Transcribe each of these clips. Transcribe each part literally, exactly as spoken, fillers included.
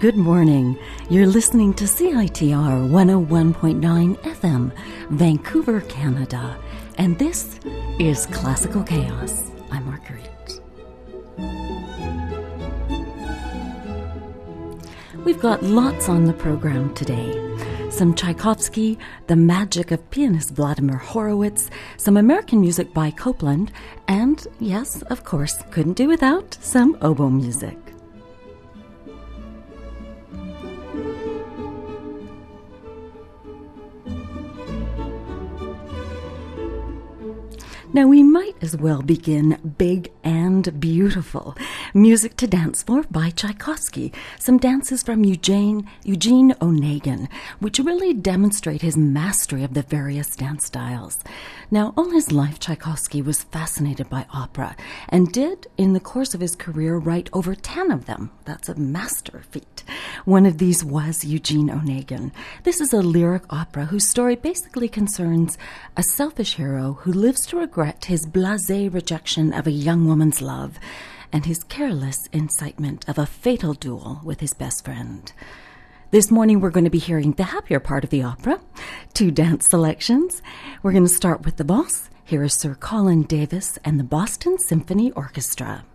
Good morning. You're listening to C I T R one oh one point nine F M, Vancouver, Canada. And this is Classical Chaos. I'm Marguerite. We've got lots on the program today. Some Tchaikovsky, the magic of pianist Vladimir Horowitz, some American music by Copland, and, yes, of course, couldn't do without some oboe music. Now, we might as well begin big and beautiful. Music to Dance For by Tchaikovsky. Some dances from Eugene, Eugene Onegin, which really demonstrate his mastery of the various dance styles. Now, all his life, Tchaikovsky was fascinated by opera and did, in the course of his career, write over ten of them. That's a master feat. One of these was Eugene Onegin. This is a lyric opera whose story basically concerns a selfish hero who lives to regret his blasé rejection of a young woman's love and his careless incitement of a fatal duel with his best friend. This morning we're going to be hearing the happier part of the opera, two dance selections. We're going to start with the boss. Here is Sir Colin Davis and the Boston Symphony Orchestra.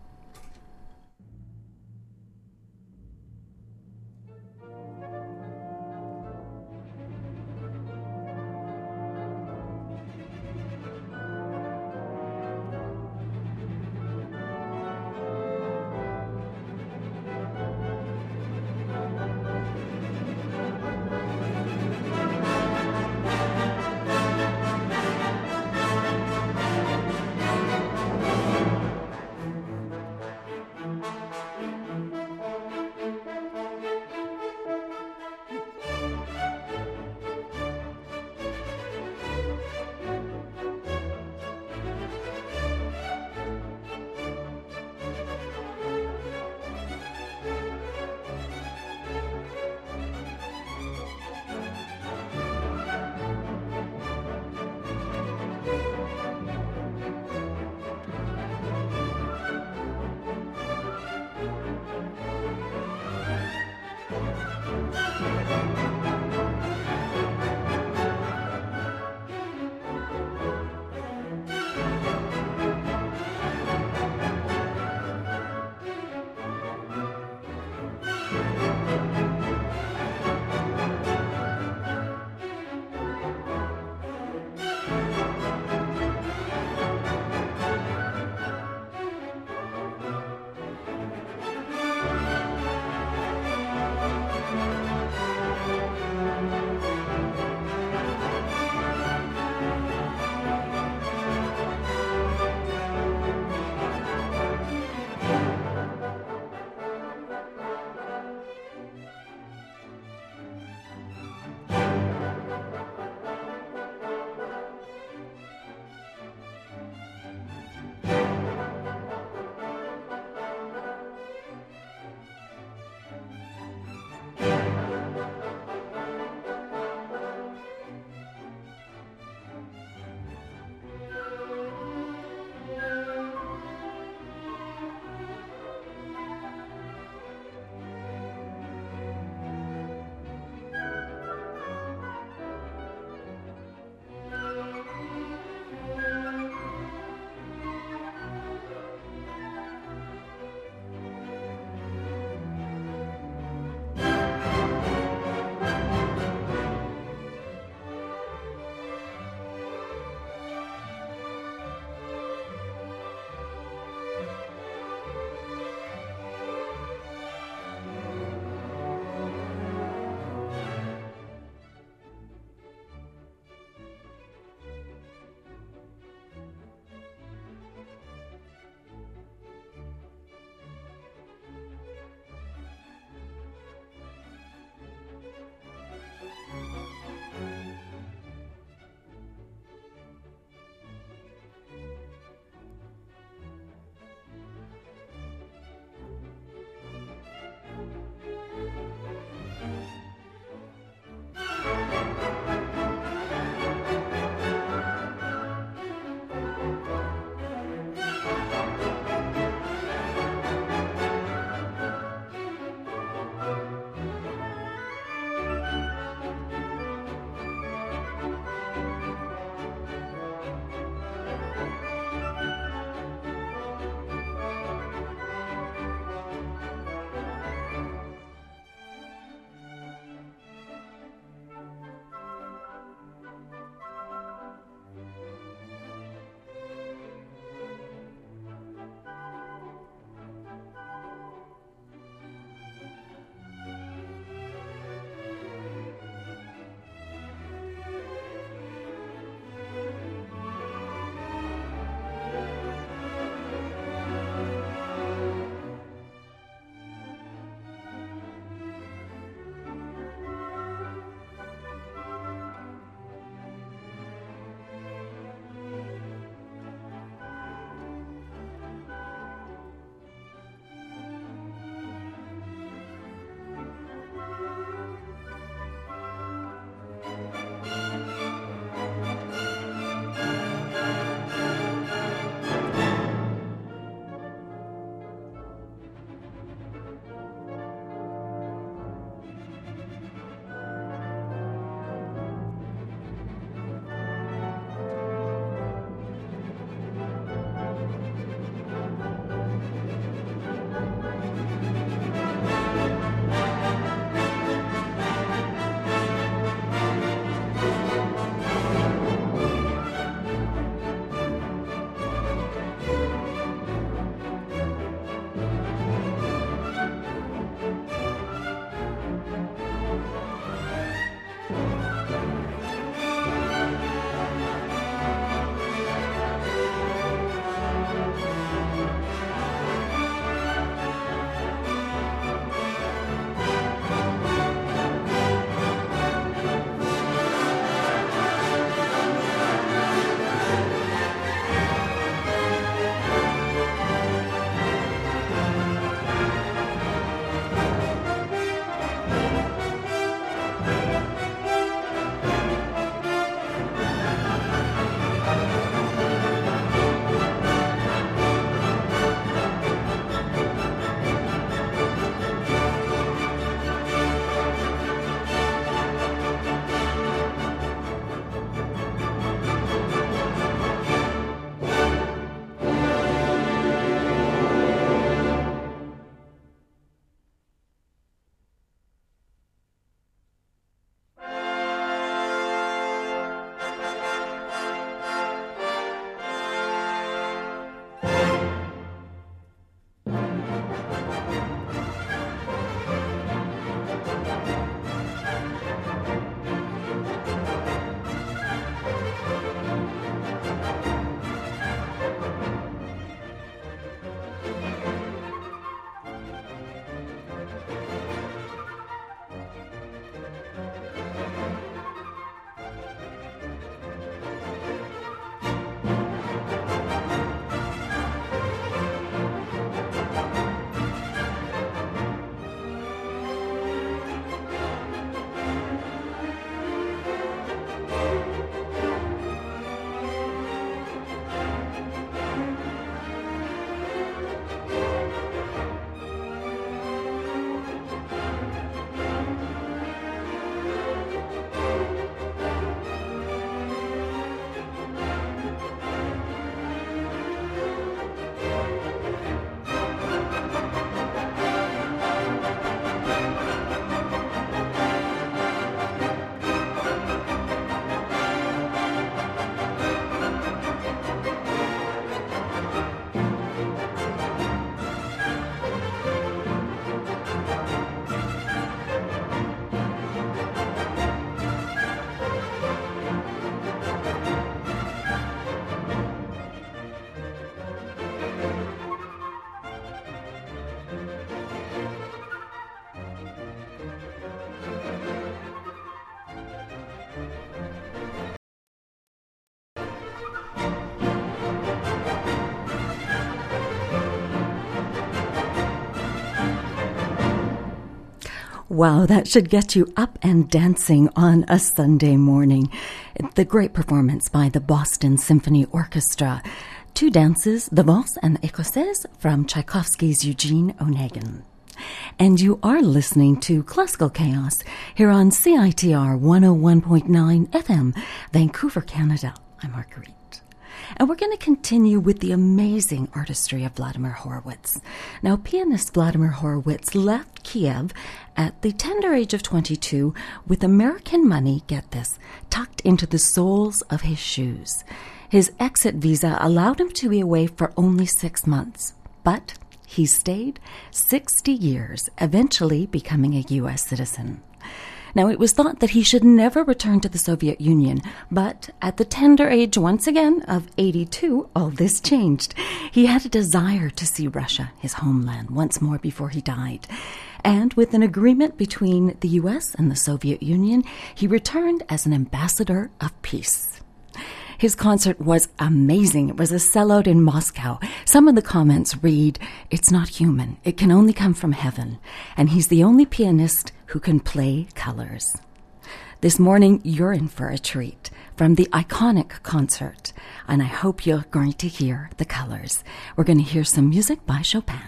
Wow, that should get you up and dancing on a Sunday morning. The great performance by the Boston Symphony Orchestra. Two dances, the Valse and the Écossaise from Tchaikovsky's Eugene Onegin. And you are listening to Classical Chaos here on C I T R one oh one point nine F M, Vancouver, Canada. I'm Marguerite. And we're going to continue with the amazing artistry of Vladimir Horowitz. Now, pianist Vladimir Horowitz left Kiev at the tender age of twenty-two with American money, get this, tucked into the soles of his shoes. His exit visa allowed him to be away for only six months, but he stayed sixty years, eventually becoming a U S citizen. Now, it was thought that he should never return to the Soviet Union, but at the tender age, once again, of eighty-two, all this changed. He had a desire to see Russia, his homeland, once more before he died. And with an agreement between the U S and the Soviet Union, he returned as an ambassador of peace. His concert was amazing. It was a sellout in Moscow. Some of the comments read, "It's not human. It can only come from heaven." And he's the only pianist who can play colors. This morning, you're in for a treat from the iconic concert. And I hope you're going to hear the colors. We're going to hear some music by Chopin.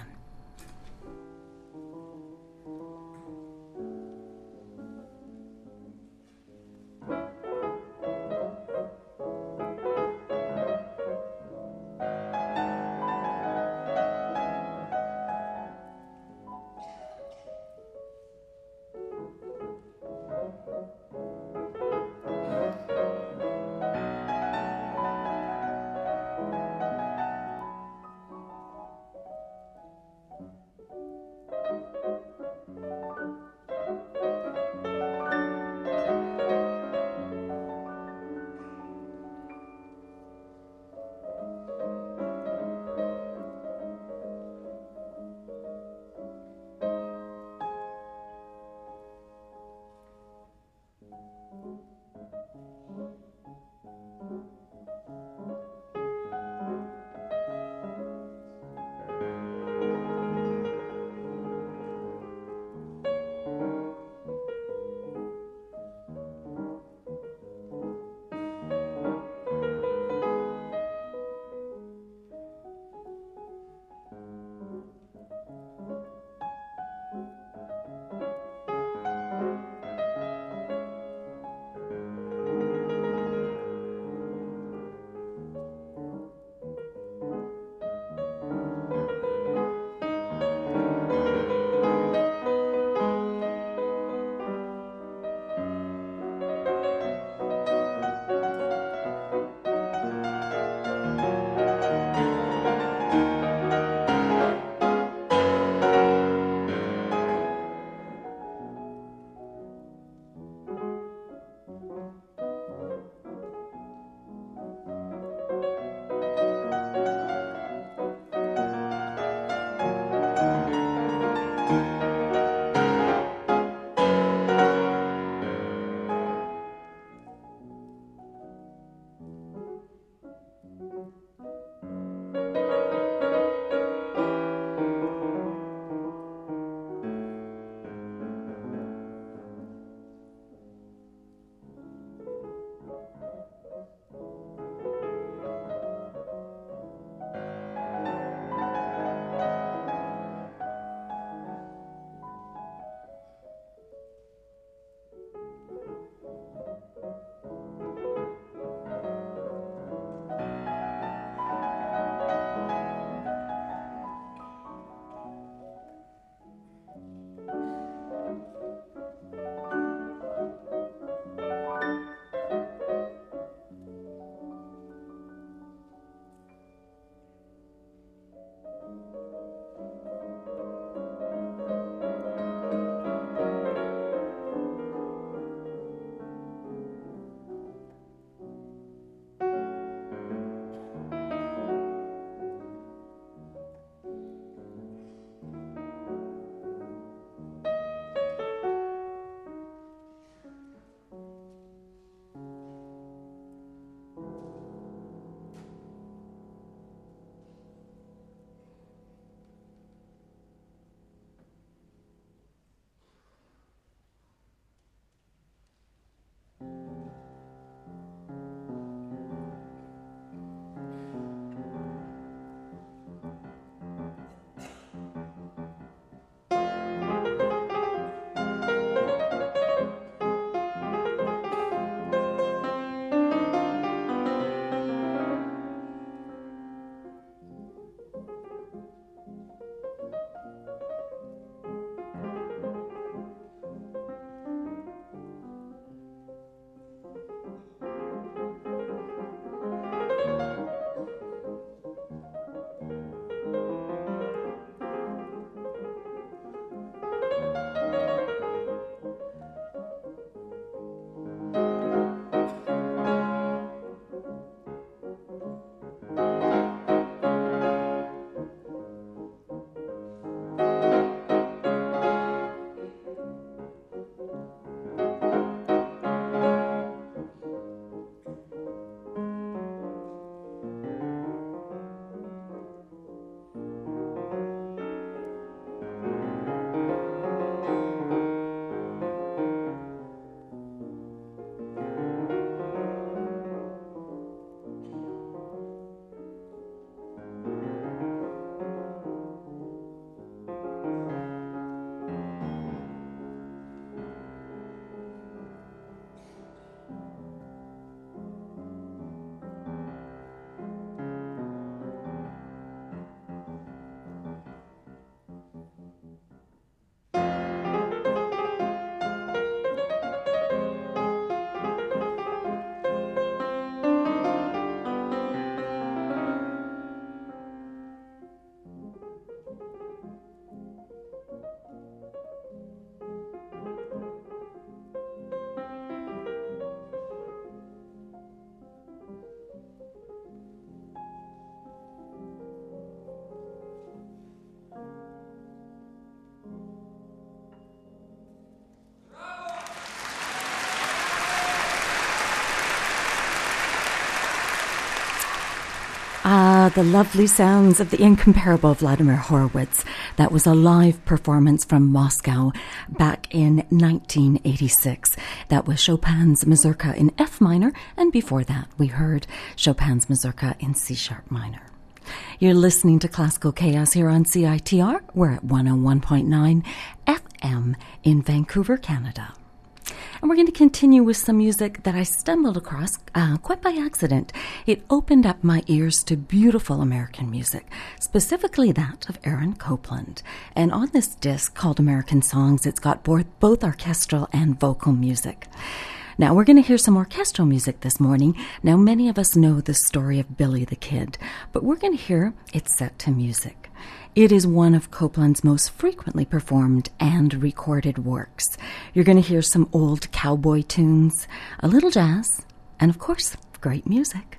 Ah, the lovely sounds of the incomparable Vladimir Horowitz. That was a live performance from Moscow back in nineteen eighty-six. That was Chopin's Mazurka in F minor, and before that we heard Chopin's Mazurka in C sharp minor. You're listening to Classical Chaos here on C I T R. We're at one oh one point nine F M in Vancouver, Canada. And we're going to continue with some music that I stumbled across uh, quite by accident. It opened up my ears to beautiful American music, specifically that of Aaron Copland. And on this disc called American Songs, it's got both, both orchestral and vocal music. Now, we're going to hear some orchestral music this morning. Now, many of us know the story of Billy the Kid, but we're going to hear it set to music. It is one of Copland's most frequently performed and recorded works. You're going to hear some old cowboy tunes, a little jazz, and of course, great music.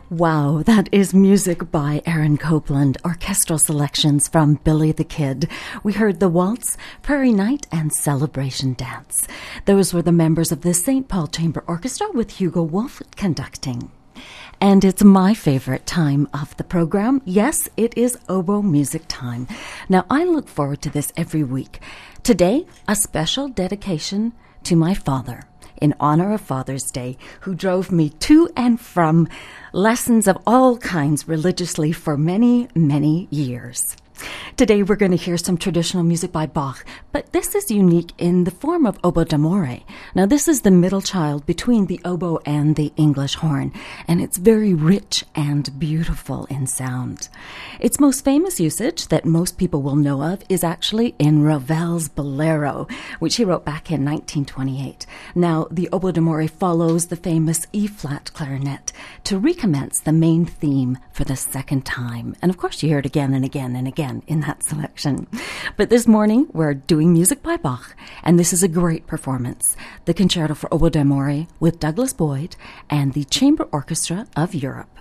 Wow, that is music by Aaron Copland, orchestral selections from Billy the Kid. We heard the waltz, Prairie Night, and Celebration Dance. Those were the members of the Saint Paul Chamber Orchestra with Hugo Wolf conducting. And it's my favorite time of the program. Yes, it is oboe music time. Now, I look forward to this every week. Today, a special dedication to my father, in honor of Father's Day, who drove me to and from lessons of all kinds religiously for many, many years. Today we're going to hear some traditional music by Bach, but this is unique in the form of oboe d'amore. Now this is the middle child between the oboe and the English horn, and it's very rich and beautiful in sound. Its most famous usage that most people will know of is actually in Ravel's Bolero, which he wrote back in nineteen twenty-eight. Now the oboe d'amore follows the famous E-flat clarinet to recommence the main theme for the second time. And of course you hear it again and again and again in that selection. But this morning, we're doing music by Bach, and this is a great performance. The Concerto for Oboe d'Amore with Douglas Boyd and the Chamber Orchestra of Europe.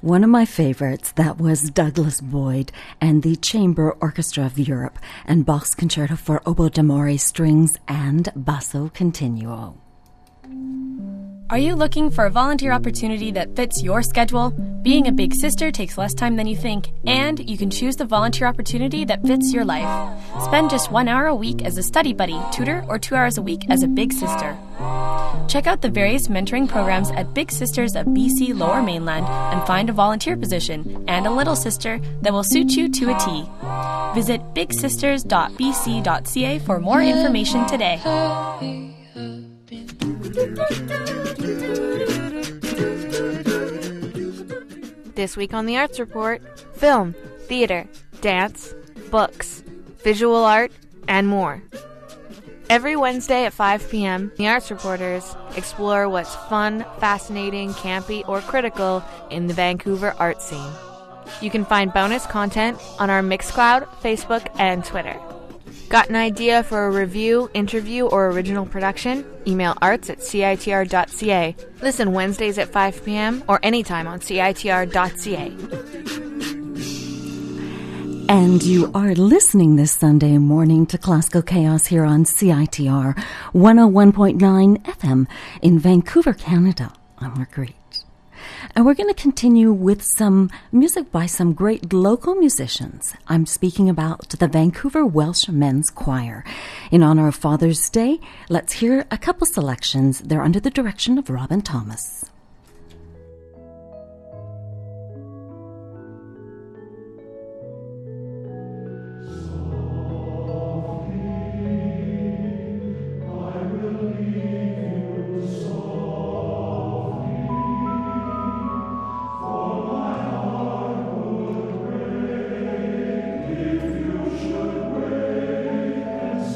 One of my favorites, that was Douglas Boyd and the Chamber Orchestra of Europe and Bach's Concerto for Oboe d'Amore Strings and Basso Continuo. Are you looking for a volunteer opportunity that fits your schedule? Being a big sister takes less time than you think, and you can choose the volunteer opportunity that fits your life. Spend just one hour a week as a study buddy, tutor, or two hours a week as a big sister. Check out the various mentoring programs at Big Sisters of B C Lower Mainland and find a volunteer position and a little sister that will suit you to a T. Visit big sisters dot b c dot c a for more information today. This week on the Arts Report, film, theater, dance, books, visual art, and more. Every Wednesday at five p.m., the Arts Reporters explore what's fun, fascinating, campy, or critical in the Vancouver art scene. You can find bonus content on our Mixcloud, Facebook, and Twitter. Got an idea for a review, interview, or original production? Email arts at c i t r dot c a. Listen Wednesdays at five p.m. or anytime on c i t r dot c a. And you are listening this Sunday morning to Classical Chaos here on C I T R one oh one point nine F M in Vancouver, Canada. I'm Marguerite. And we're going to continue with some music by some great local musicians. I'm speaking about the Vancouver Welsh Men's Choir. In honor of Father's Day, let's hear a couple selections. They're under the direction of Robin Thomas.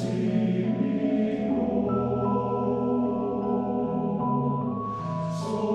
So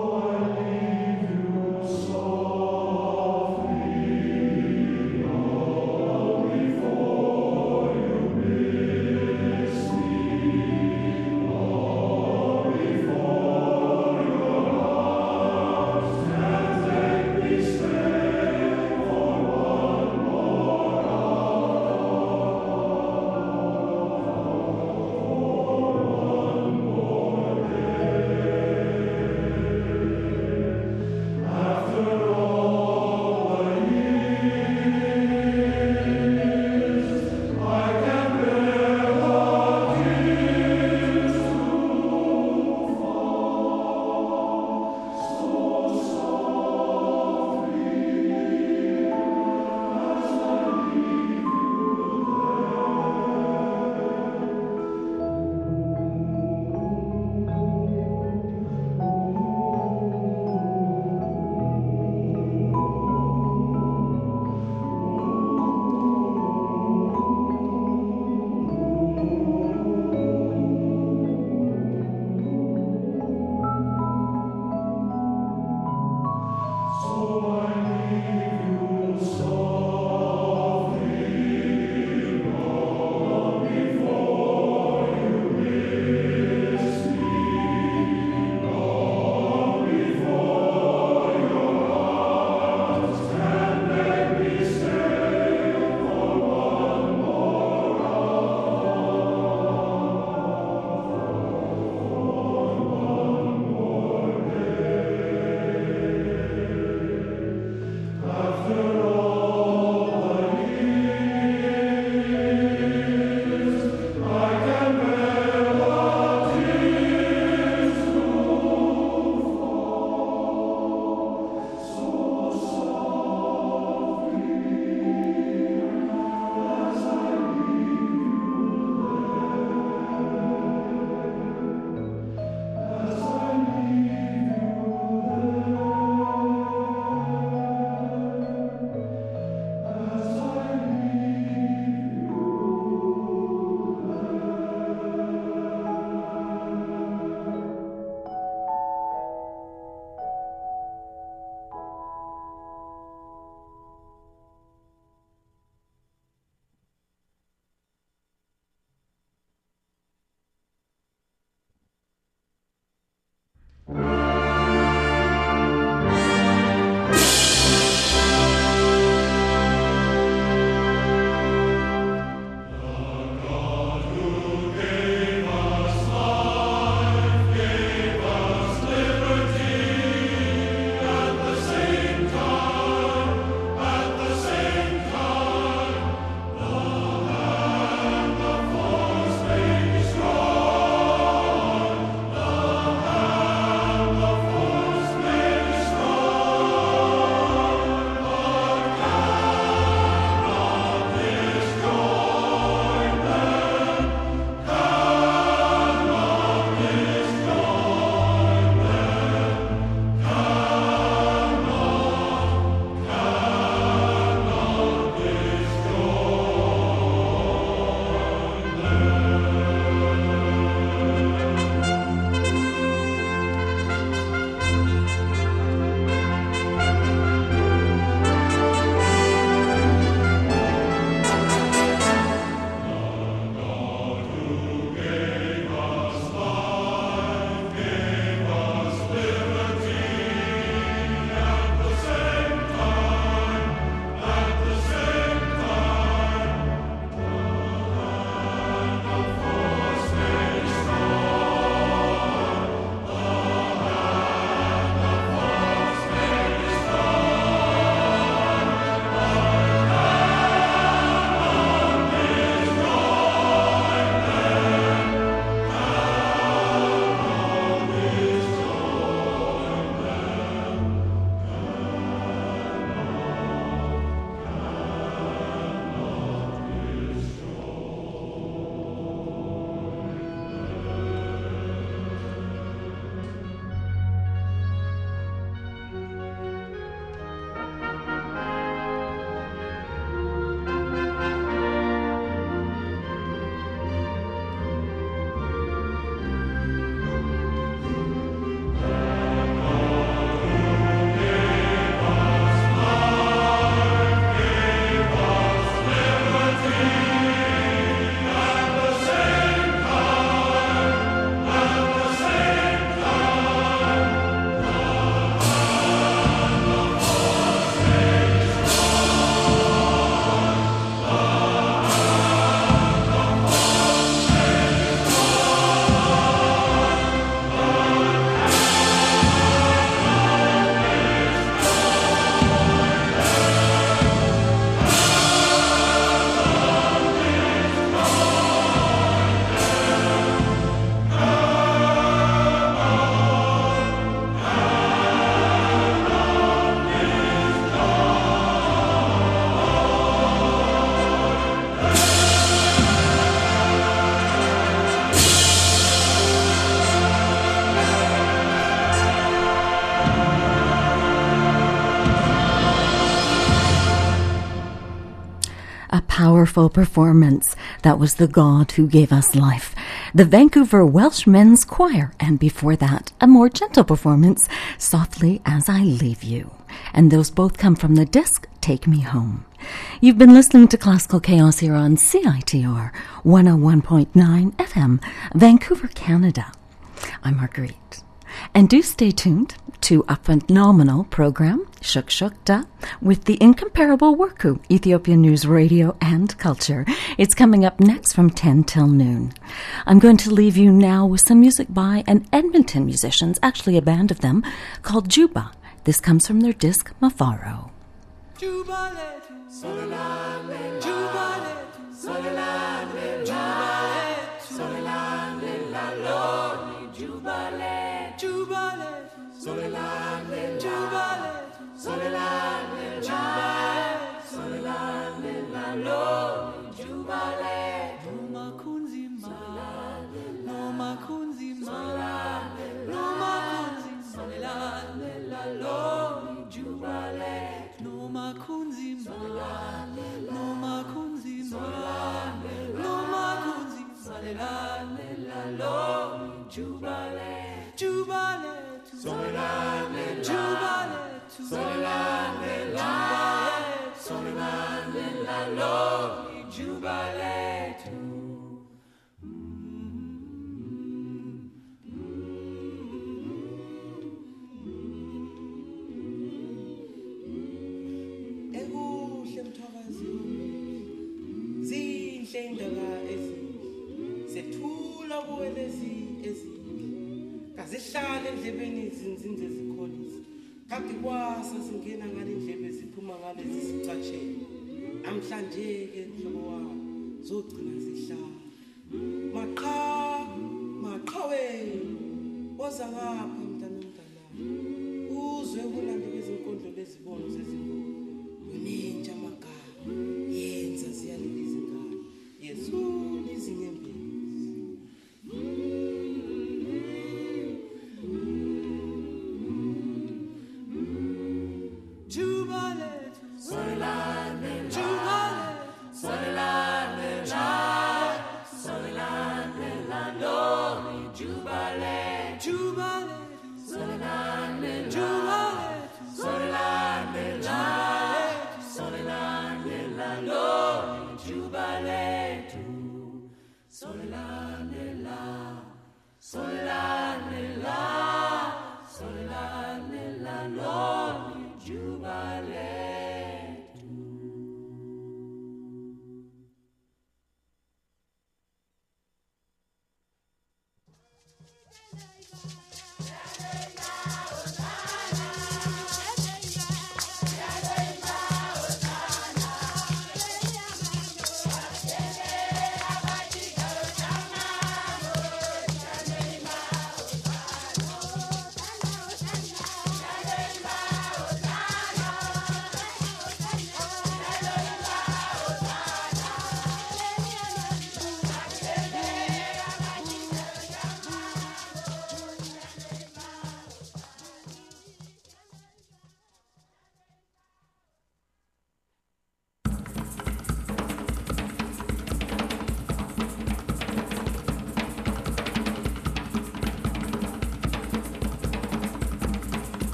powerful performance. That was The God Who Gave Us Life, the Vancouver Welsh Men's Choir, and before that, a more gentle performance, Softly As I Leave You. And those both come from the disc Take Me Home. You've been listening to Classical Chaos here on C I T R one oh one point nine F M, Vancouver, Canada. I'm Marguerite. And do stay tuned to a phenomenal program, Shuk Shuk Da, with the incomparable Worku, Ethiopian News Radio and Culture. It's coming up next from ten till noon. I'm going to leave you now with some music by an Edmonton musicians, actually a band of them, called Juba. This comes from their disc, Mafaro. Zihlala endlebeni izinzinze zikholisa kanti kwasa singena ngale ndlebe siphuma ngale zisicatshela namhlanje ke mhlobo wami zogcina zihlala maqha maqhawe oza ngapha mntana mntana uzwe kunandi bezinkondlo lezibono zezingono uninja magama yenza ziyalila izingane yezulu izinyembezi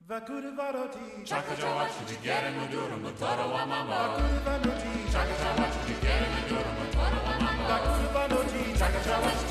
Vakuri varoti, Chakaja wachijigere muduru mutoro wa mama. vakuri vanoti, Chakaja wachijigere muduru mutoro wa mama. vakuri vanoti, Chakaja wachijigere